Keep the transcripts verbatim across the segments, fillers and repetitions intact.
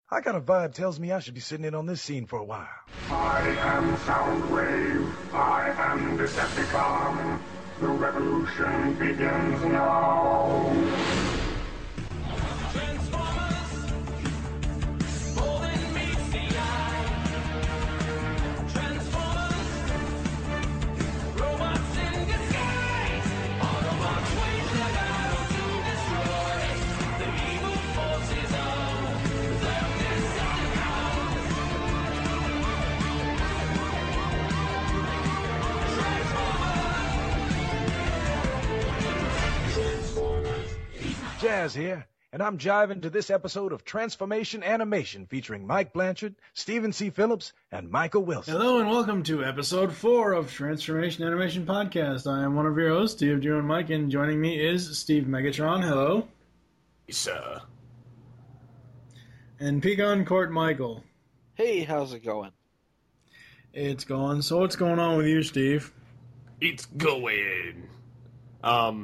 I got a vibe tells me I should be sitting in on this scene for a while. I am Soundwave. I am Decepticon. The revolution begins now. Transformers, golden meets the eye. Transformers, robots in disguise. Autobots wage the battle to destroy the evil forces of the Decepticons. Transformers. Jazz here, and I'm jiving to this episode of Transformation Animation featuring Mike Blanchard, Stephen C. Phillips, and Michael Wilson. Hello and welcome to episode four of Transformation Animation Podcast. I am one of your hosts, Steve, Drew, and Mike, and joining me is Steve Megatron. Hello. Sir. And Pecan Court Michael. Hey, how's it going? It's going. So what's going on with you, Steve? It's going. Um.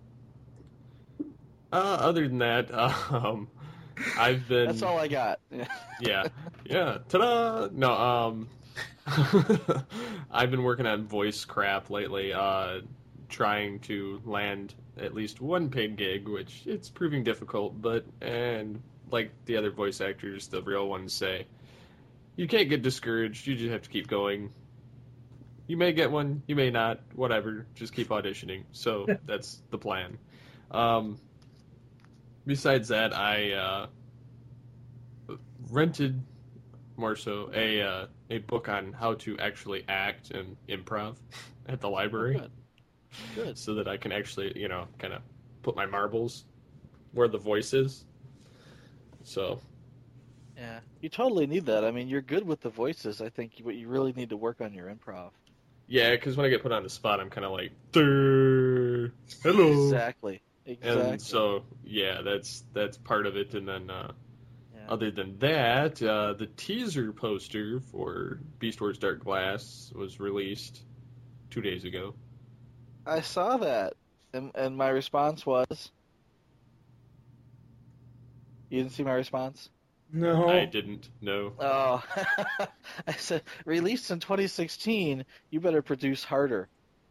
Uh, other than that, um, I've been. That's all I got. Yeah, yeah. Ta-da! No, um, I've been working on voice crap lately. Uh, trying to land at least one paid gig, which it's proving difficult. But and like the other voice actors, the real ones say, you can't get discouraged. You just have to keep going. You may get one, you may not. Whatever. Just keep auditioning. So that's the plan. Um. Besides that, I uh, rented, more so, a uh, a book on how to actually act and improv at the library. Good. Good. So that I can actually, you know, kind of put my marbles where the voice is. So. Yeah, you totally need that. I mean, you're good with the voices. I think what you really need to work on your improv. Yeah, because when I get put on the spot, I'm kind of like, "Durr, hello." Exactly. Exactly. And so, yeah, that's that's part of it. And then, uh, Yeah. other than that, uh, the teaser poster for Beast Wars Dark Glass was released two days ago. I saw that, and, and my response was... You didn't see my response? No. I didn't know. Oh, I said, released in twenty sixteen, you better produce harder.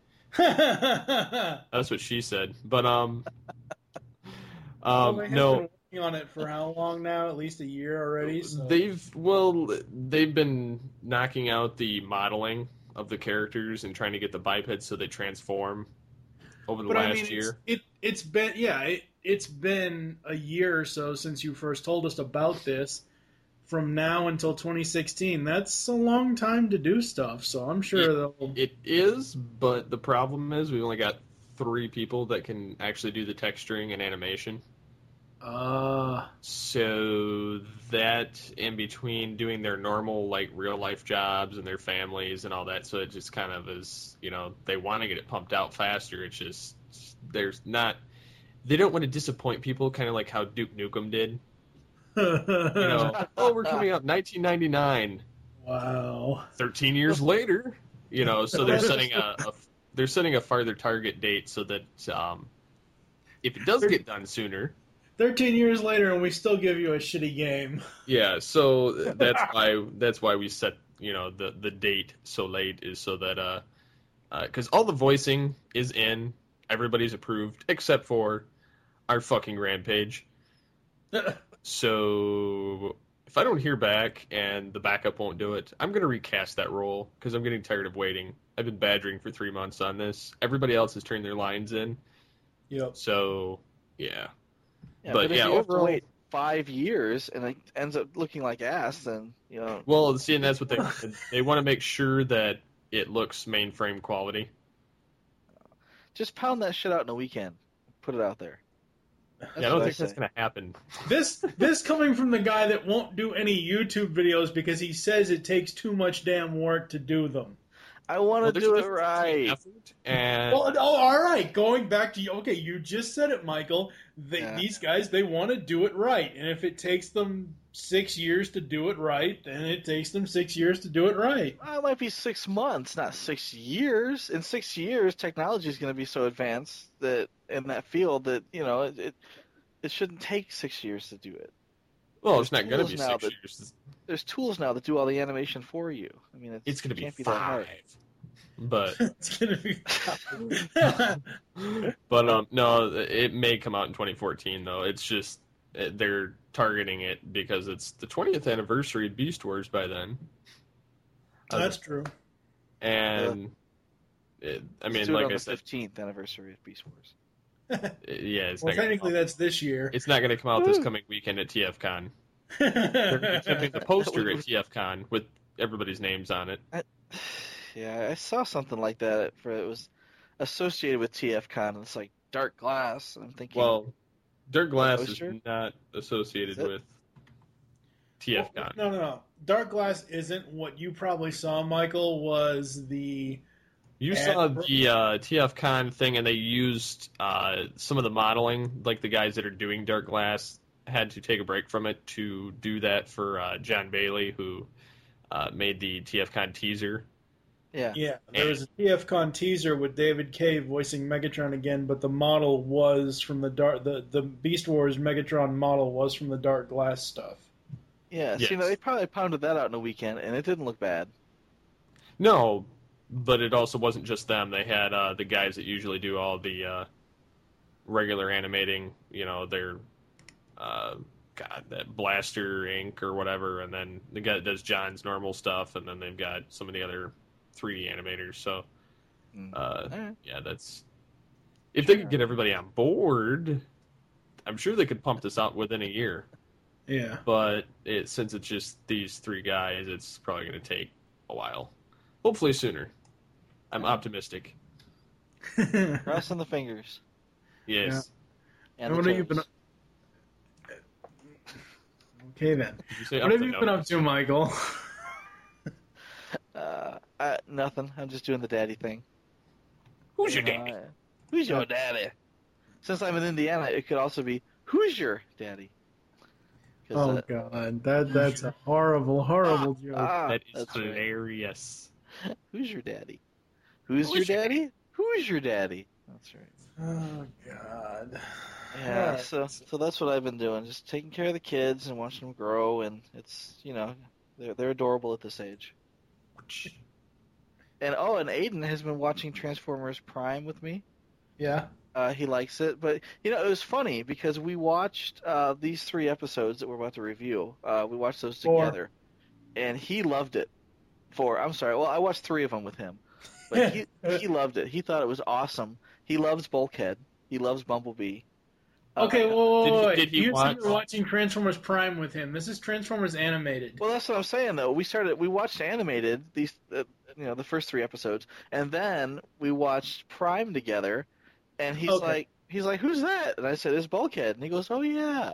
That's what she said. But, um... Well, um, they have no... been working on it for how long now? At least a year already? So. They've, well, they've been knocking out the modeling of the characters and trying to get the bipeds so they transform over the But last I mean, year. It's, it, it's been, yeah, it, it's been a year or so since you first told us about this. From now until twenty sixteen, that's a long time to do stuff, so I'm sure it, they'll... It is, but the problem is we've only got three people that can actually do the texturing and animation. Uh, So that in between doing their normal, like, real-life jobs and their families and all that, so it just kind of is, you know, they want to get it pumped out faster. It's just, there's not... They don't want to disappoint people, kind of like how Duke Nukem did. You know, oh, we're coming out nineteen ninety-nine. Wow. thirteen years later, you know, so they're setting a, a they're setting a farther target date so that um, if it does get done sooner, Thirteen years later, and we still give you a shitty game. yeah. So that's why that's why we set, you know, the the date so late, is so that uh, because all the voicing is in, everybody's approved except for our fucking Rampage. So if I don't hear back and the backup won't do it, I'm going to recast that role because I'm getting tired of waiting. I've been badgering for three months on this. Everybody else has turned their lines in. Yep. So, yeah. Yeah, But, but, if yeah, you have to overall- wait five years and it ends up looking like ass, then, you know... Well, see, and that's what they they want to make sure that it looks mainframe quality. Just pound that shit out in a weekend. Put it out there. That's yeah, I don't what think say. that's going to happen. This this coming from the guy that won't do any YouTube videos because he says it takes too much damn work to do them. I want Well, to there's a do it difference between right. effort And Well, oh, all right. Going back to you. Okay, you just said it, Michael. They, Yeah. These guys, they want to do it right, and if it takes them six years to do it right, then it takes them six years to do it right. Well, it might be six months, not six years. In six years, technology is going to be so advanced that in that field that you know it, it it shouldn't take six years to do it. Well, it's not going to tools be now six that- years. There's tools now that do all the animation for you. I mean, it's, It's going to be can't be that hard. five. But It's gonna be. but um no, it may come out in twenty fourteen though. It's just uh, they're targeting it because it's the twentieth anniversary of Beast Wars by then. Uh, That's true. and it, I mean, Let's do it like on I the said, fifteenth anniversary of Beast Wars. yeah, it's Well, not gonna technically, come out, that's this year. it's not going to come out this coming weekend at T F Con. They're going to be shipping the poster at T F Con with everybody's names on it. Yeah, I saw something like that. For it was associated with T F Con. And it's like Dark Glass. I'm thinking. Well, Dark Glass is poster? not associated Is it? with T F Con. No, no, no. Dark Glass isn't what you probably saw, Michael. Was the You And- saw the uh, T F Con thing, and they used uh, some of the modeling, like the guys that are doing Dark Glass had to take a break from it to do that for uh, John Bailey, who uh, made the T F Con teaser. yeah. yeah? There was a T F Con teaser with David Cave voicing Megatron again, but the model was from the dark. The the Beast Wars Megatron model was from the Dark Glass stuff. Yeah. Yes. See, they probably pounded that out in a weekend, and it didn't look bad. No, but it also wasn't just them. They had uh, the guys that usually do all the uh, regular animating, you know, their, uh, God, that Blaster Incorporated or whatever, and then the guy that does John's normal stuff, and then they've got some of the other three D animators, so... Mm. Uh, Alright. yeah, that's if they could get everybody on board, I'm sure they could pump this out within a year. Yeah. But it, since it's just these three guys, it's probably going to take a while. Hopefully sooner. I'm optimistic. Crossing the fingers. Yes. And And the what have you been? toes. Okay then. Did you say What up have the you been note? up to, Michael? Uh, uh, nothing. I'm just doing the daddy thing. Who's your You know, daddy? I- who's your daddy? Since I'm in Indiana, it could also be who's your daddy? 'Cause, Oh uh, God, that that's a horrible, horrible joke. ah, That is that's right. hilarious. Who's your daddy? Who's, Who's your your daddy? Who's your daddy? That's right. Oh God. Yeah, Alright. so so that's what I've been doing, just taking care of the kids and watching them grow, and it's you know they're they're adorable at this age. And oh, and Aiden has been watching Transformers Prime with me. Yeah. Uh, he likes it, but you know it was funny because we watched uh, these three episodes that we're about to review. Uh, we watched those Four. together, and he loved it. Four. I'm sorry. Well, I watched three of them with him, but he he loved it. He thought it was awesome. He loves Bulkhead. He loves Bumblebee. Uh, Okay, whoa, whoa, Did he- whoa, wait. did he you watch- said you were watching Transformers Prime with him. This is Transformers Animated. Well, that's what I'm saying though. We started. We watched animated these, uh, you know, the first three episodes, and then we watched Prime together. And he's Okay. like, he's like, who's that? And I said, it's Bulkhead. And he goes, oh yeah.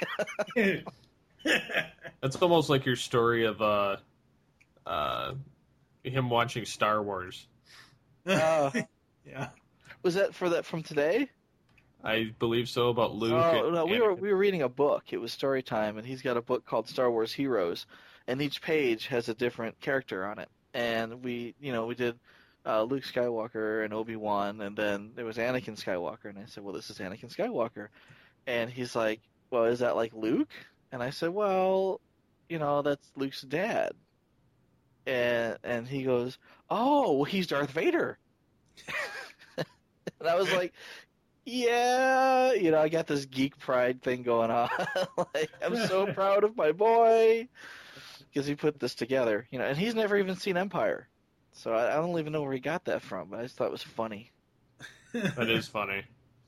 That's almost like your story of uh, uh, him watching Star Wars. Uh, yeah. was that for that from today? I believe so, about Luke. Oh and no, we were Anakin. we were reading a book. It was story time, and he's got a book called Star Wars Heroes, and each page has a different character on it. And we, you know, we did uh, Luke Skywalker and Obi-Wan, and then there was Anakin Skywalker, and I said, well, this is Anakin Skywalker, and he's like, well, is that like Luke? And I said, well, you know, that's Luke's dad. And and he goes, oh, well, he's Darth Vader. And I was like, yeah, you know, I got this geek pride thing going on. Like, I'm so proud of my boy because he put this together, you know, and he's never even seen Empire, so I, I don't even know where he got that from. But I just thought it was funny. That is funny.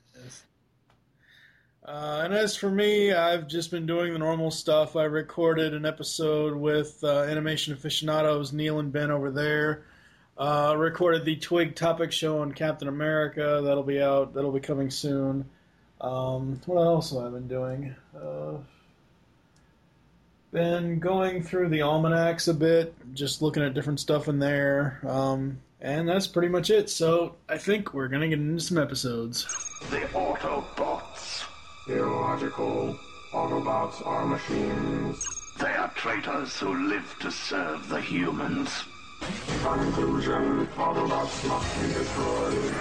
Uh, and as for me, I've just been doing the normal stuff. I recorded an episode with uh, Animation Aficionados, Neil and Ben over there. Uh, recorded the Twig Topic Show on Captain America. That'll be out. That'll be coming soon. Um, what else have I been doing? Uh, been going through the almanacs a bit, just looking at different stuff in there. Um, and that's pretty much it. So I think we're going to get into some episodes. The Autobots. Illogical. Autobots are machines. They are traitors who live to serve the humans. Conclusion. Autobots must be destroyed.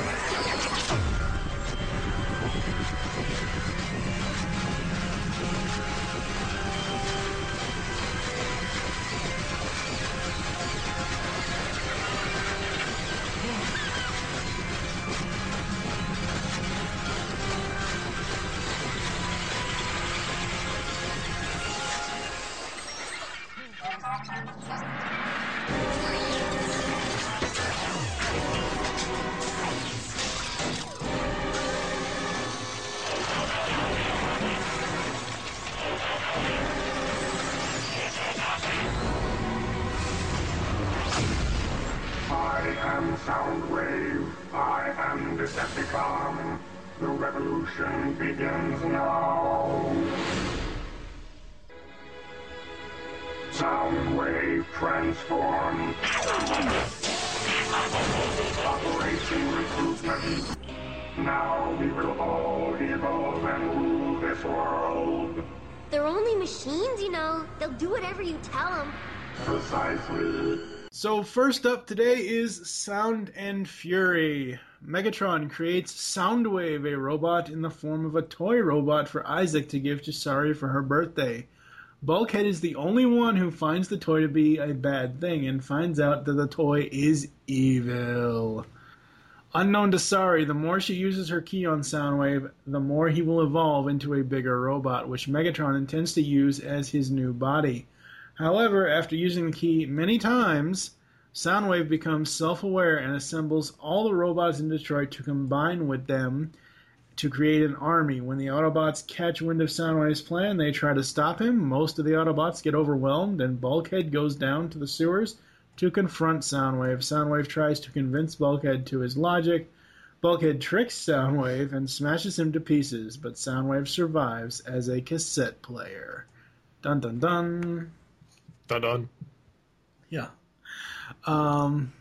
I am Soundwave. I am Decepticon. The revolution begins now. Soundwave transform. Operation recruitment. Now we will all evolve and rule this world. They're only machines, you know. They'll do whatever you tell them. Precisely. So first up today is Sound and Fury. Megatron creates Soundwave, a robot in the form of a toy robot for Isaac to give to Sari for her birthday. Bulkhead is the only one who finds the toy to be a bad thing and finds out that the toy is evil. Unknown to Sari, the more she uses her key on Soundwave, the more he will evolve into a bigger robot, which Megatron intends to use as his new body. However, after using the key many times, Soundwave becomes self-aware and assembles all the robots in Detroit to combine with them to create an army. When the Autobots catch wind of Soundwave's plan, they try to stop him. Most of the Autobots get overwhelmed, and Bulkhead goes down to the sewers to confront Soundwave. Soundwave tries to convince Bulkhead to his logic. Bulkhead tricks Soundwave and smashes him to pieces, but Soundwave survives as a cassette player. Dun dun dun. Dun dun. Yeah. Um,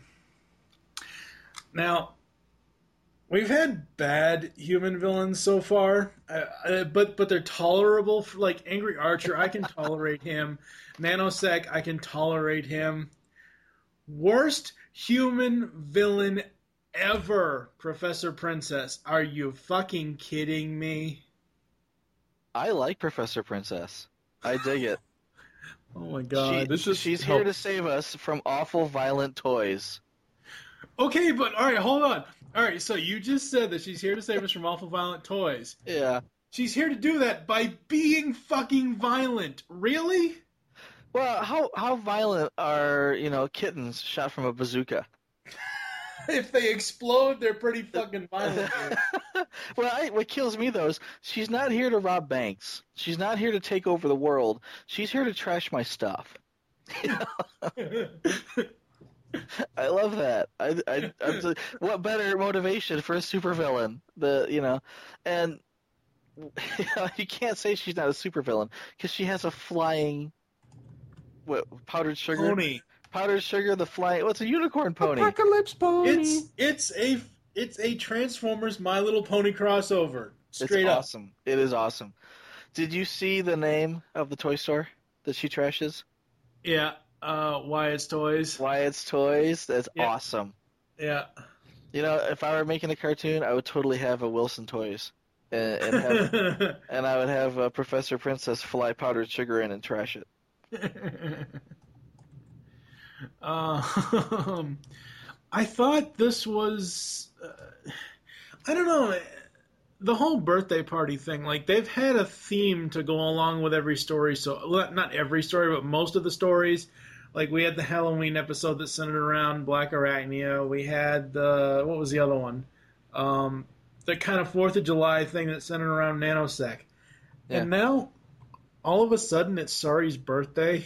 now, we've had bad human villains so far, uh, uh, but but they're tolerable. For, like Angry Archer, I can tolerate him. Nanosec, I can tolerate him. Worst human villain ever, Professor Princess. Are you fucking kidding me? I like Professor Princess. I dig it. Oh my god. She, this just she's help- here to save us from awful, violent toys. Okay, but alright, hold on. Alright, so you just said that she's here to save us from awful, violent toys. Yeah. She's here to do that by being fucking violent. Really? Well, how how violent are, you know, kittens shot from a bazooka? If they explode, they're pretty fucking violent. Well, I, what kills me, though, is she's not here to rob banks. She's not here to take over the world. She's here to trash my stuff. I love that. I, I, I'm just, what better motivation for a supervillain? The you know, and you, know, you can't say she's not a supervillain because she has a flying, what, powdered sugar? Pony. Powdered sugar, the flying. What's a unicorn pony? Apocalypse pony. It's it's a it's a Transformers My Little Pony crossover. Straight it's up. awesome. It is awesome. Did you see the name of the toy store that she trashes? Yeah. Uh, Wyatt's Toys. Wyatt's Toys. That's Yeah. awesome. Yeah. You know, if I were making a cartoon, I would totally have a Wilson Toys, and, and have and I would have uh, Professor Princess fly powdered sugar in and trash it. um, I thought this was, uh, I don't know, the whole birthday party thing. Like they've had a theme to go along with every story. So well, not every story, but most of the stories. Like we had the Halloween episode that centered around Black Arachnia. We had the what was the other one? Um, the kind of Fourth of July thing that centered around Nanosec. Yeah. And now, all of a sudden, it's Sari's birthday.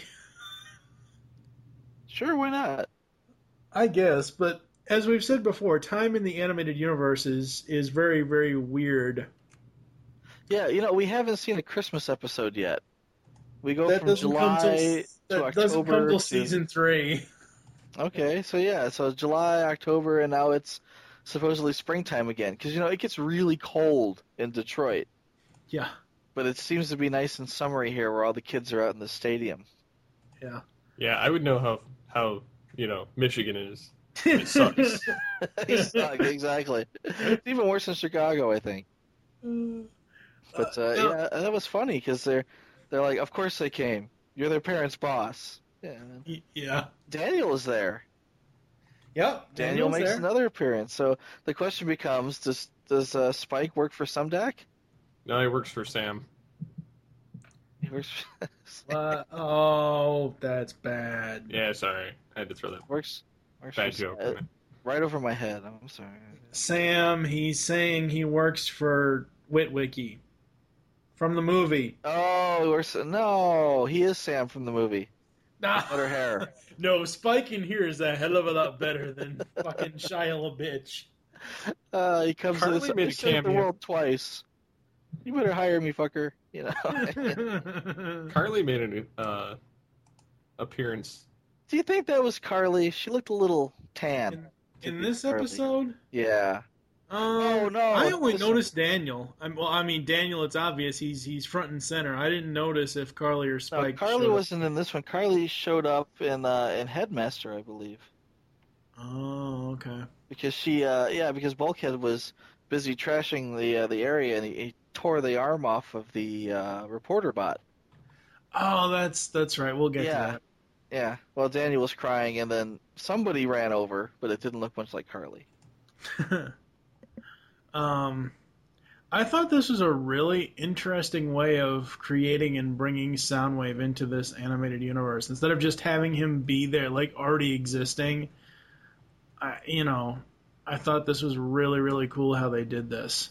Sure, why not? I guess, but as we've said before, time in the animated universe is, is very, very weird. Yeah, you know, we haven't seen a Christmas episode yet. We go That from doesn't come till, July to that doesn't come October till to... season three. Okay, so yeah, so July, October, and now it's supposedly springtime again. Because, you know, it gets really cold in Detroit. Yeah, But it seems to be nice and summery here where all the kids are out in the stadium. yeah. Yeah, I would know how how you know Michigan is. It sucks. Exactly. It's even worse in Chicago, I think. But uh, no. yeah, that was funny because they're they're like, of course they came. You're their parents' boss. Yeah. Y- yeah. Daniel is there. Yep. Daniel Daniel's makes there. another appearance. So the question becomes: Does does uh, Spike work for Sumdac? No, he works for Sam. He works. For... Uh, oh, that's bad. sorry. I had to throw that Works. works bad for- joke. uh, right over my head. I'm sorry. Sam, he's saying he works for Witwicky from the movie. Oh, we're so, no, he is Sam from the movie. Nah. Better hair. No, Spike in here is a hell of a lot better than fucking Shia LaBeouf. Uh, he comes Carly to this, made a he saved the cameo. world twice. You better hire me, fucker. You know. Carly made an uh, appearance. Do you think that was Carly? She looked a little tan. In, in be this Carly. episode? Yeah. Um, Oh, no, I only this- noticed Daniel. I'm, well, I mean, Daniel, it's obvious he's he's front and center. I didn't notice if Carly or No, Spike Carly showed up. wasn't in this one. Carly showed up in uh, in Headmaster, I believe, Oh, okay. because she, uh, yeah, because Bulkhead was busy trashing the uh, the area, and he, he tore the arm off of the uh, reporter bot. Oh, that's that's right. We'll get Yeah. Yeah. Well, Daniel was crying, and then somebody ran over, but it didn't look much like Carly. to that. um, I thought this was a really interesting way of creating and bringing Soundwave into this animated universe. Instead of just having him be there, like already existing, I, you know, I thought this was really, really cool how they did this.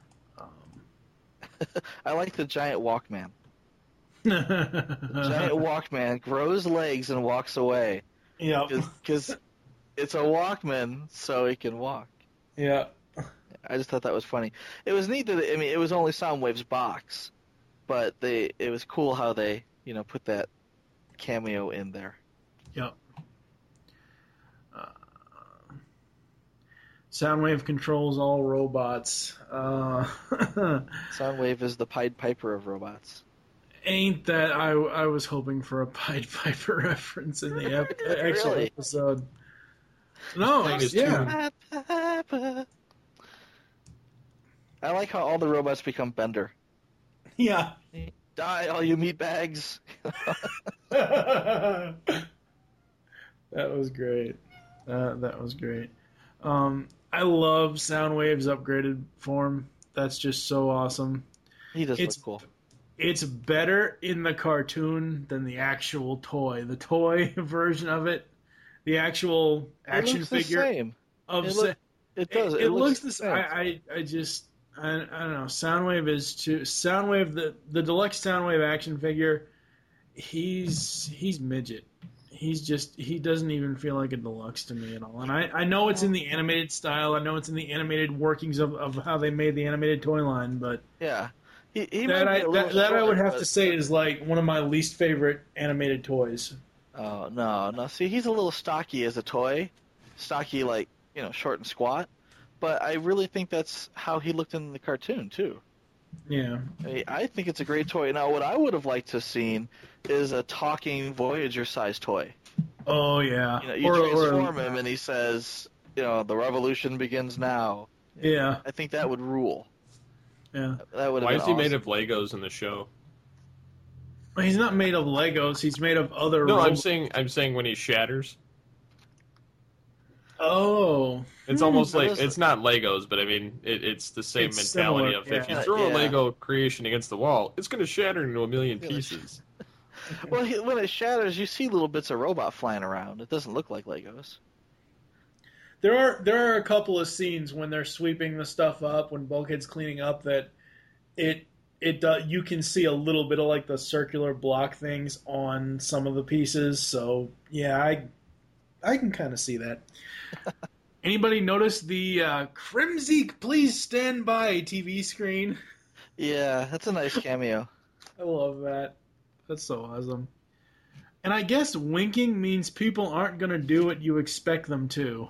I like the giant Walkman. Um, Giant Walkman grows legs and walks away yeah, because it's a Walkman, so he can walk. yeah. I just thought that was funny. It was neat that I mean it was only Soundwave's box, but they it was cool how they you know put that cameo in there. Yep. Uh, Soundwave controls all robots. Uh, Soundwave is the Pied Piper of robots. ain't that I, I was hoping for a Pied Piper reference in the ep- actual Really? episode. No, Playing his yeah. I like how all the robots become Bender. Yeah. Die, all you meatbags. That was great. Uh, that was great. Um, I love Soundwave's upgraded form. That's just so awesome. He does It's- look cool. It's better in the cartoon than the actual toy. The toy version of it, the actual action it looks the figure same. of It, Sa- look, it does. It, It, it looks the the same. same. I, I, I just, I, I don't know. Soundwave is too. Soundwave, the the deluxe Soundwave action figure, he's he's midget. He's just he doesn't even feel like a deluxe to me at all. And I, I know it's in the animated style. I know it's in the animated workings of, of how they made the animated toy line. But Yeah. He, he that might I be a that, little that I would short, have but- to say is like one of my least favorite animated toys. Oh, no, no. See, he's a little stocky as a toy. Stocky, like, you know, short and squat. But I really think that's how he looked in the cartoon, too. Yeah. I, mean, I think it's a great toy. Now, what I would have liked to have seen is a talking Voyager-sized toy. Oh yeah. You know, you Or- or- transform him and he says, you know, the revolution begins now. Yeah. I think that would rule. Yeah. That would have Why been is he awesome. made of Legos in the show? Well, he's not made of Legos. He's made of other. No, I'm robo- saying I'm saying when he shatters. Oh. It's Hmm, almost that like is- it's not Legos, but I mean it, it's the same It's mentality similar, of if you yeah. throw a Yeah. Lego creation against the wall, it's going to shatter into a million Yeah. pieces. Well, he, when it shatters, you see little bits of robot flying around. It doesn't look like Legos. There are there are a couple of scenes when they're sweeping the stuff up, when Bulkhead's cleaning up, that it it uh, you can see a little bit of like the circular block things on some of the pieces. So yeah, I I can kind of see that. Anybody notice the uh, Crimsy Please Stand By T V screen? Yeah, that's a nice cameo. I love that. That's so awesome. And I guess winking means people aren't going to do what you expect them to.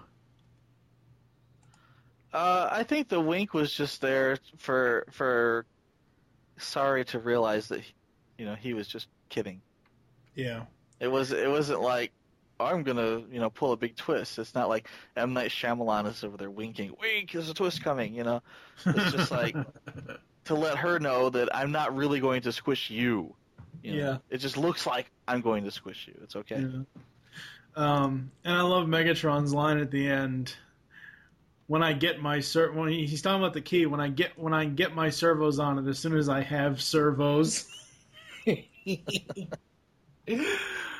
Uh, I think the wink was just there for for sorry to realize that you know he was just kidding. Yeah. It was it wasn't like I'm gonna you know pull a big twist. It's not like M Night Shyamalan is over there winking. Wink, there's a twist coming. You know, it's just like to let her know that I'm not really going to squish you. You know? Yeah. It just looks like I'm going to squish you. It's okay. Yeah. Um, and I love Megatron's line at the end. When I get my ser- when he, he's talking about the key, when I get when I get my servos on it, as soon as I have servos.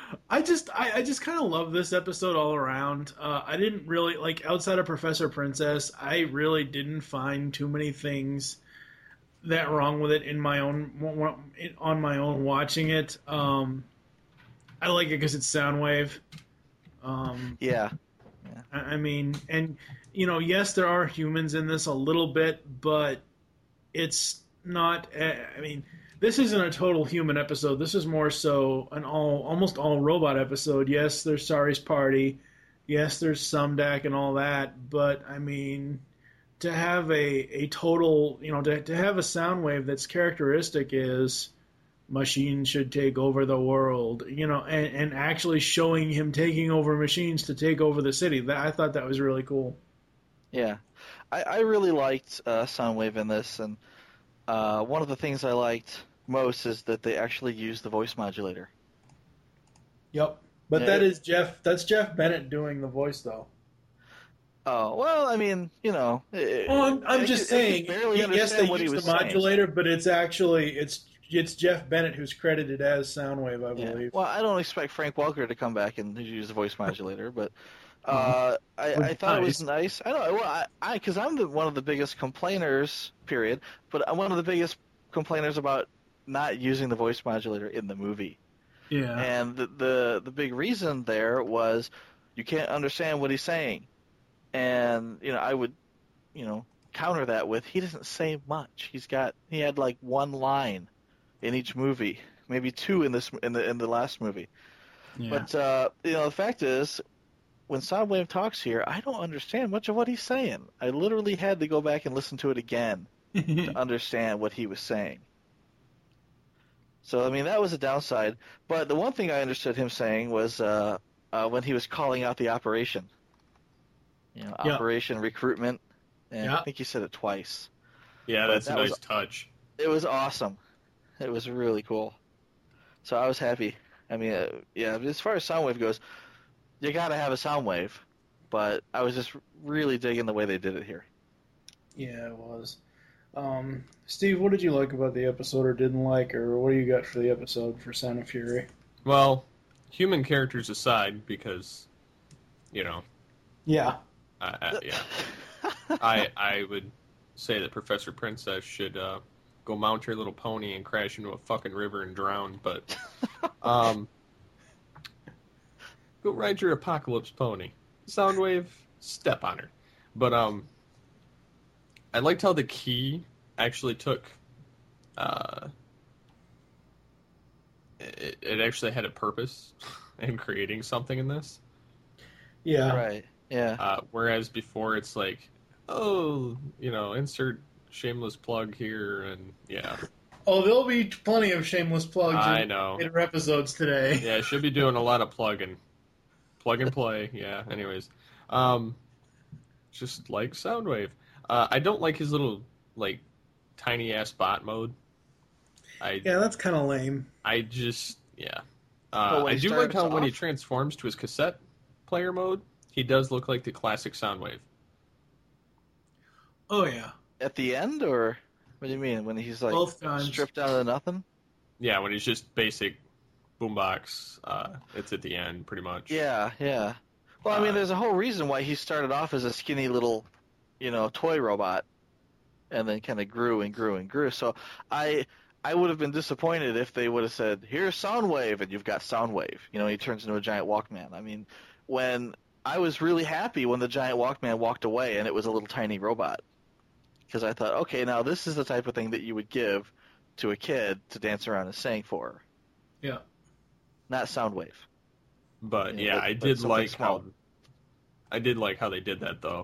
I just I, I just kind of love this episode all around. Uh, I didn't really like outside of Professor Princess. I really didn't find too many things that wrong with it in my own on my own watching it. Um, I like it because it's Soundwave. Um, Yeah. I I mean, and you know, yes, there are humans in this a little bit, but it's not. uh, I mean, this isn't a total human episode. This is more so an all, almost all robot episode. Yes, there's Sari's party. Yes, there's Sumdac and all that. But I mean, to have a, a total, you know, to to have a Soundwave that's characteristic is machines should take over the world, you know, and, and actually showing him taking over machines to take over the city. That I thought that was really cool. Yeah, I, I really liked uh, Soundwave in this, and uh, one of the things I liked most is that they actually used the voice modulator. Yep. But Yeah, that it- is Jeff. That's Jeff Bennett doing the voice, though. Oh well, I mean, you know. It, Oh, I'm, I'm I just could- I could saying. barely Yes, understand they what he use was the saying. modulator, but it's actually it's it's Jeff Bennett who's credited as Soundwave, I Yeah. believe. Well, I don't expect Frank Welker to come back and use the voice modulator, but uh, I, I Would thought it be was nice. I know, well, I, I, because I'm the, one of the biggest complainers, period. But I'm one of the biggest complainers about not using the voice modulator in the movie. Yeah. And the, the the big reason there was you can't understand what he's saying, and you know I would, you know, counter that with he doesn't say much. He's got he had like one line in each movie, maybe two in this in the in the last movie. Yeah. But uh, you know, the fact is, when Soundwave talks here, I don't understand much of what he's saying. I literally had to go back and listen to it again to understand what he was saying. So I mean, that was a downside. But the one thing I understood him saying was uh, uh, when he was calling out the operation. You know, Yeah. Operation Recruitment, and Yeah. I think he said it twice. Yeah, But that's a that nice was- touch. It was awesome. It was really cool. So I was happy. I mean, uh, yeah, as far as Soundwave goes, you got to have a Soundwave, but I was just really digging the way they did it here. Yeah, it was. Um, Steve, what did you like about the episode or didn't like, or what do you got for the episode for Sound of Fury? Well, human characters aside, because, you know, Yeah. I, I, yeah, I I would say that Professor Princess should uh, go mount her little pony and crash into a fucking river and drown. But um, go ride your apocalypse pony. Soundwave, step on her. But um, I liked how the key actually took. Uh, it, it actually had a purpose in creating something in this. Yeah. Right. Yeah. Uh, whereas before it's like, oh, you know, insert shameless plug here, and yeah, Oh, there'll be plenty of shameless plugs I in know. later episodes today. Yeah, should be doing a lot of plugging, plug and play. Yeah. Anyways, um, just like Soundwave, uh, I don't like his little like tiny ass bot mode. I Yeah, that's kind of lame. I just yeah. But Uh, when I he do like starts how when he off- transforms to his cassette player mode, he does look like the classic Soundwave. Oh, yeah. At the end, or what do you mean? When he's like Both times. stripped down to nothing? Yeah, when he's just basic boombox, uh, it's at the end pretty much. Yeah, yeah. Well, I mean, Uh, there's a whole reason why he started off as a skinny little, you know, toy robot, and then kind of grew and grew and grew. So I, I would have been disappointed if they would have said, "Here's Soundwave," and you've got Soundwave. You know, he turns into a giant Walkman. I mean, when I was really happy when the giant Walkman walked away and it was a little tiny robot, because I thought, okay, now this is the type of thing that you would give to a kid to dance around and sing for, Yeah. not Soundwave. But Yeah, yeah, but- I but did something like small. how I did like how they did that though.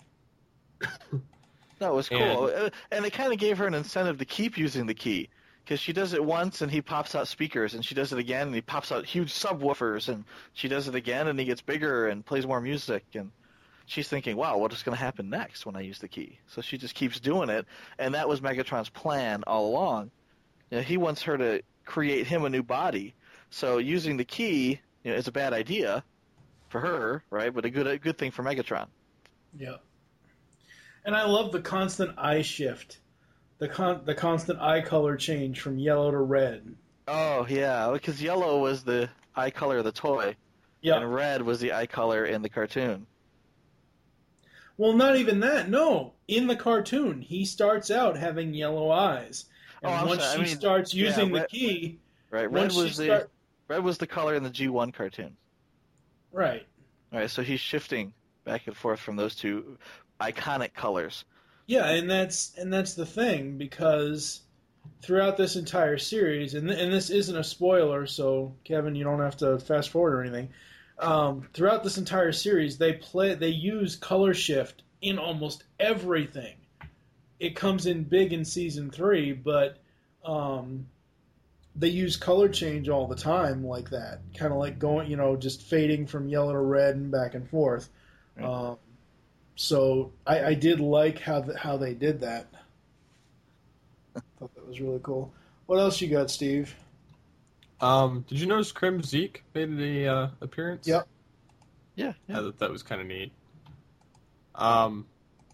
That was cool, And- Uh, and it kind of gave her an incentive to keep using the key, because she does it once and he pops out speakers, and she does it again and he pops out huge subwoofers, and she does it again and he gets bigger and plays more music, and she's thinking, wow, what is going to happen next when I use the key? So she just keeps doing it, and that was Megatron's plan all along. You know, he wants her to create him a new body, so using the key, you know, is a bad idea for her, right? But a good a good thing for Megatron. Yeah. And I love the constant eye shift. The con- the constant eye color change from yellow to red. Oh yeah, because yellow was the eye color of the toy, Yeah. and red was the eye color in the cartoon. Well, not even that. No, in the cartoon, he starts out having yellow eyes, and Oh, I'm once sorry. she I mean, starts yeah, using red- the key, Right, red once she was the start, red was the color in the G one cartoon. right. All right, so he's shifting back and forth from those two iconic colors. Yeah, and that's and that's the thing, because throughout this entire series, and th- and this isn't a spoiler, so Kevin, you don't have to fast forward or anything. Um, throughout this entire series, they play they use color shift in almost everything. It comes in big in season three, but um, they use color change all the time, like that, kind of like going, you know, just fading from yellow to red and back and forth. Right. Um, so I, I did like how th- how they did that. Thought that was really cool. What else you got, Steve? Um, did you notice Krim Zeke made a uh, appearance? Yep. Yeah, I yeah. thought that was kind of neat. Um,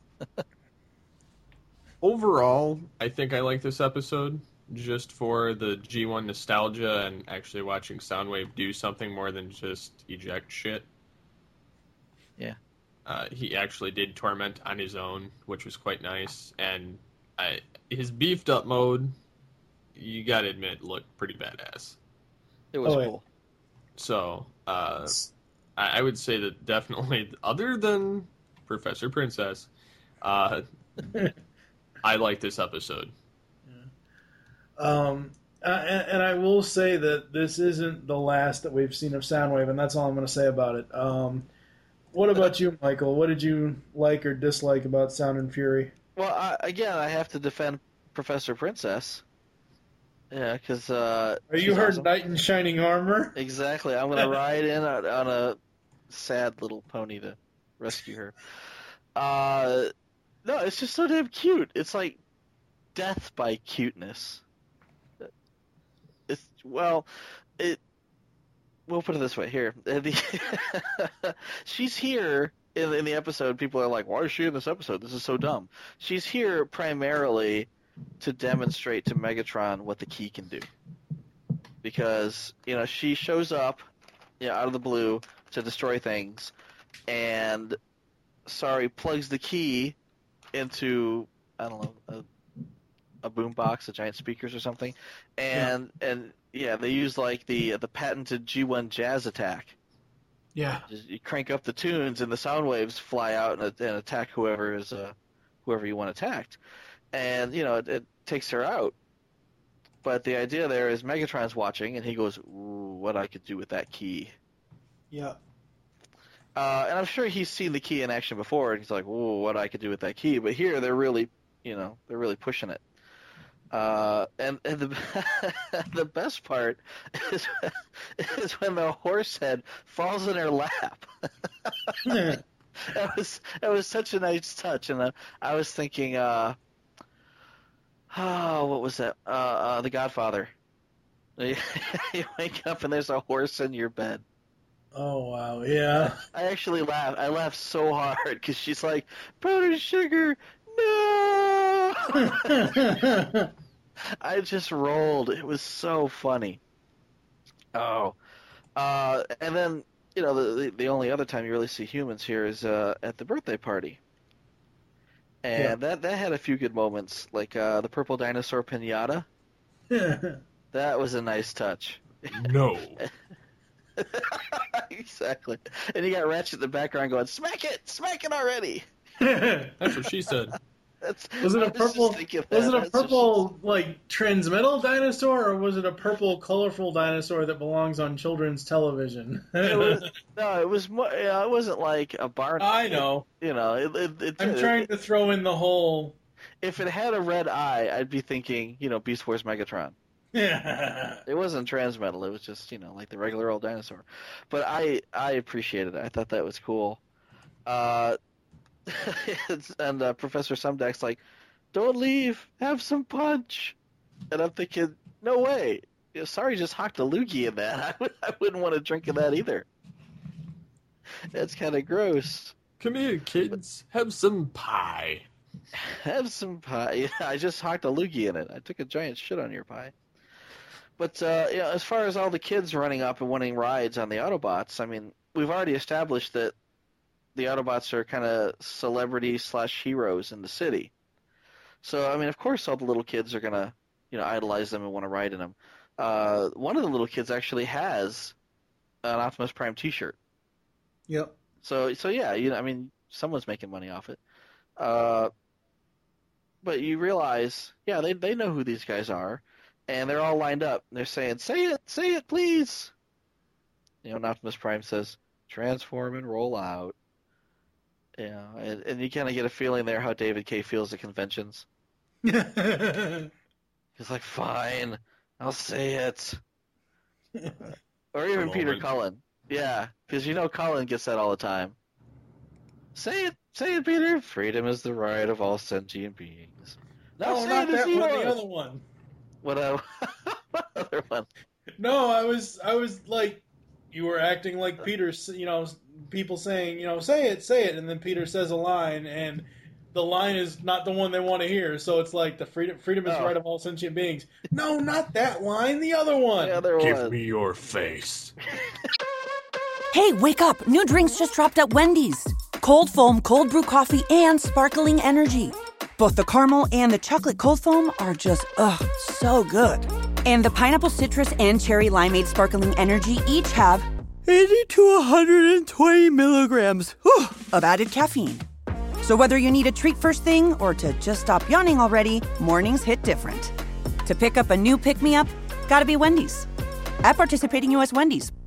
overall, I think I like this episode just for the G one nostalgia and actually watching Soundwave do something more than just eject shit. Yeah. Uh, he actually did Torment on his own, which was quite nice, and I, his beefed up mode, you gotta admit, looked pretty badass. It was Oh, yeah. cool. So, uh, I, I would say that definitely, other than Professor Princess, uh, I like this episode. Um, uh, and, and I will say that this isn't the last that we've seen of Soundwave, and that's all I'm going to say about it. Um, what about you, Michael? What did you like or dislike about Sound and Fury? Well, I, again, I have to defend Professor Princess. Yeah, because uh, Are you she's her awesome. knight in shining armor? Exactly. I'm gonna ride in on, on a sad little pony to rescue her. Uh, no, it's just so damn cute. It's like death by cuteness. It's well, it. We'll put it this way here. The- She's here in, in the episode. People are like, "Why is she in this episode? This is so dumb." She's here primarily to demonstrate to Megatron what the key can do. Because, you know, she shows up, you know, out of the blue to destroy things, and Sorry plugs the key into, I don't know, a, a boombox, a giant speakers or something, and yeah. and yeah, they use like the the patented G one jazz attack. Yeah. Just, you crank up the tunes and the sound waves fly out and, and attack whoever is uh, whoever you want attacked. And, you know, it, it takes her out. But the idea there is Megatron's watching, and he goes, ooh, what I could do with that key. Yeah. Uh, and I'm sure he's seen the key in action before, and he's like, ooh, what I could do with that key. But here, they're really, you know, they're really pushing it. Uh, and and the the best part is, is when the horse head falls in her lap. That was that was such a nice touch, and uh, I was thinking, uh, oh, what was that? Uh, uh, The Godfather. You wake up and there's a horse in your bed. Oh wow, yeah. I actually laughed. I laughed so hard because she's like, "Powdered sugar, no!" I just rolled. It was so funny. Oh, uh, and then you know the, the the only other time you really see humans here is uh, at the birthday party, and Yeah. that that had a few good moments, like uh, the purple dinosaur pinata. That was a nice touch. No. Exactly. And you got Ratchet in the background going, "Smack it! Smack it already!" That's what she said. That's, Was it I a was just purple? thinking Was that. it a That's just- purple like transmetal dinosaur, or was it a purple, colorful dinosaur that belongs on children's television? It was, no, it was. mo- Yeah, it wasn't like a barn. I know. You know, it, it, it, I'm it- trying to throw in the whole. If it had a red eye, I'd be thinking, you know, Beast Wars Megatron. Yeah. It wasn't transmetal. It was just, you know, like the regular old dinosaur. But I, I appreciated it. I thought that was cool. Uh, it's- and uh, Professor Sumdack's like, "Don't leave. Have some punch." And I'm thinking, no way. You know, sorry, just hocked a loogie in that. I, would, I wouldn't want to drink of that either. That's kind of gross. Come here, kids. Have some pie. Have some pie. Yeah, I just hocked a loogie in it. I took a giant shit on your pie. But uh, you know, as far as all the kids running up and wanting rides on the Autobots, I mean, we've already established that the Autobots are kind of celebrities slash heroes in the city. So, I mean, of course, all the little kids are gonna, you know, idolize them and want to ride in them. Uh, one of the little kids actually has an Optimus Prime T-shirt. Yep. So, so yeah, you know, I mean, someone's making money off it. Uh, but you realize, yeah, they they know who these guys are, and they're all lined up. They're saying, "Say it, say it, please." You know, and Optimus Prime says, "Transform and roll out." Yeah, and, and you kind of get a feeling there how David K feels at conventions. He's like, "Fine, I'll say it." Or even A Peter moment. Cullen. Yeah, because you know Cullen gets that all the time. Say it, say it, Peter. Freedom is the right of all sentient beings. Now No, say not it, it's that one. The yours. other one. What, uh, what other one? No, I was, I was like, you were acting like Peter. You know, people saying, you know, say it, say it, and then Peter says a line, and the line is not the one they want to hear. So it's like the freedom, freedom is the Oh. right of all sentient beings. No, not that line. The other one. The other Give one. me your face. Hey, wake up! New drinks just dropped at Wendy's. Cold foam, cold brew coffee, and sparkling energy. Both the caramel and the chocolate cold foam are just, ugh, so good. And the pineapple citrus and cherry limeade sparkling energy each have eighty to one hundred twenty milligrams whew, of added caffeine. So whether you need a treat first thing or to just stop yawning already, mornings hit different. To pick up a new pick-me-up, gotta be Wendy's. At participating U S Wendy's.